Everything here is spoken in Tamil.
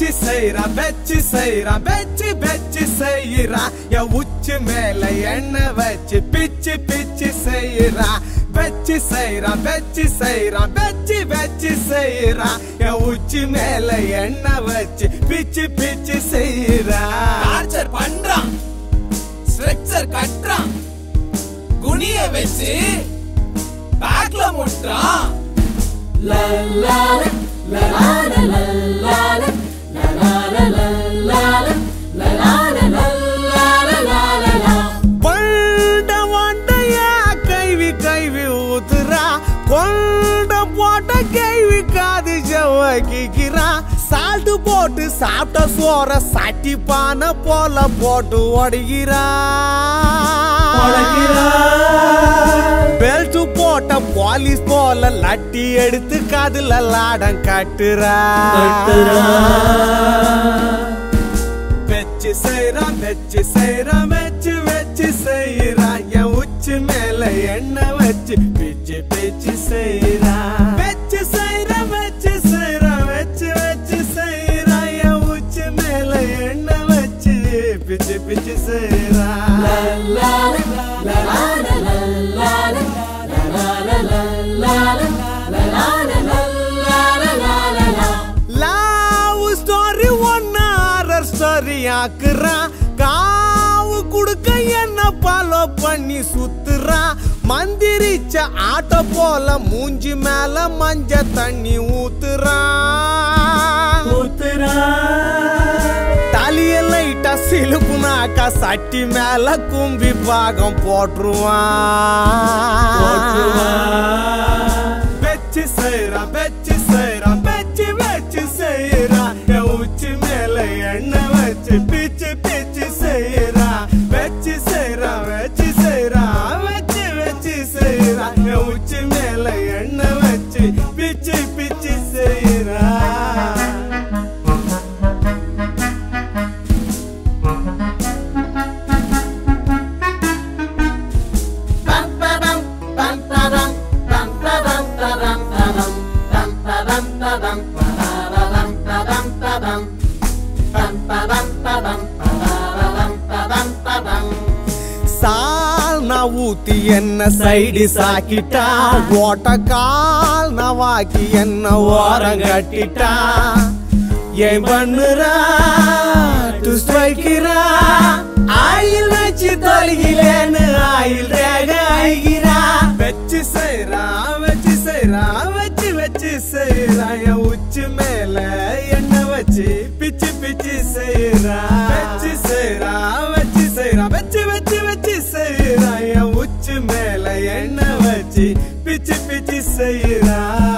செய்றா வெச்சு செய்றா வெச்சு வெச்சு செய்றா என் உச்சி மேல எண்ணெய் வச்சு பிச்சு பிச்சு செய்றா வெச்சு செய்றா வெச்சு செய்றா வெச்சு வெச்சு செய்றா என் உச்சி மேல எண்ணெய் வச்சு பிச்சு பிச்சு செய்றா டார்ச்சர் பண்றான் ஸ்ட்ரெச்சர் கட்டுறான் குனிய வச்சு பேக்ல முட்டுறான் la la la la la la la la la la la la la la la la la பண்ட வண்டையா கைவி கைவி ஊத்துறா கொண்ட போட்ட கைவி காது செவ்வாய்க்கிறா சால்ட் போட்டு சாப்பிட்ட சோற சட்டி பானை போல போட்டு ஒடுகிறா பெல்ட் போட்ட பாலிஸ் போல லட்டி எடுத்து காதுல லாடம் கட்டுறா வெச்சு செய்றா வெச்சு செய்றா வெச்சு வெச்சு செய்றா என் உச்சி மேல எண்ணெய் வச்சு பிச்சு பிச்சு செய்றா வெச்சு செய்றா வெச்சு செய்றா வெச்சு வெச்சு செய்றா என் உச்சி மேல எண்ணெய் வச்சு பிச்சு பிச்சு செய்றா லவ் ஸ்டோரி ஒன்னு ஹாரர் ஸ்டோரி ஆக்குறா காவு குடுக்க என்ன ஃபாலோ பண்ணி சுத்துறா மந்திரிச்ச ஆட்டோ போல மூஞ்சி மேல மஞ்ச தண்ணி ஊத்துறா தலைய லைட்டா சிலுப்புனாக்கா சட்டி மேல கும்பி பாகம் போட்டுருவான் வெச்சு செய்றா வெச்சு செய்றா வெச்சு வெச்சு செய்றா என் உச்சி மேல எண்ணெய் வச்சு பிச்சு பிச்சு செய்றா வெச்சு செய்றா வெச்சு செய்றா வெச்சு வெச்சு செய்றா என் உச்சி மேல எண்ணெய் வச்சு பிச்சு பிச்சு செய்றா சால் நான் ஊத்தி என்ன சைடு சாக்கிட்டா ஓட்ட கால் நான் வாக்கி என்ன ஓரம் கட்டிட்டா ஏன் பண்ணுறா ட்விஸ்ட் வைக்கிறா ஆயில் வச்சு தொலைகிலேன்னு ஆயில் ரேக ஆகிறா வெச்சு செய்றா வெச்சு செய்றா வெச்சு வெச்சு செய்றா என் உச்சி மேல எண்ணெய் வச்சு பிச்சு பிச்சு செய்றா வெச்சு செய்றா வெச்சு செய்றா வெச்சு வெச்சு வெச்சு செய்றா என் உச்சி மேல எண்ணெய் வச்சு பிச்சு பிச்சு செய்றா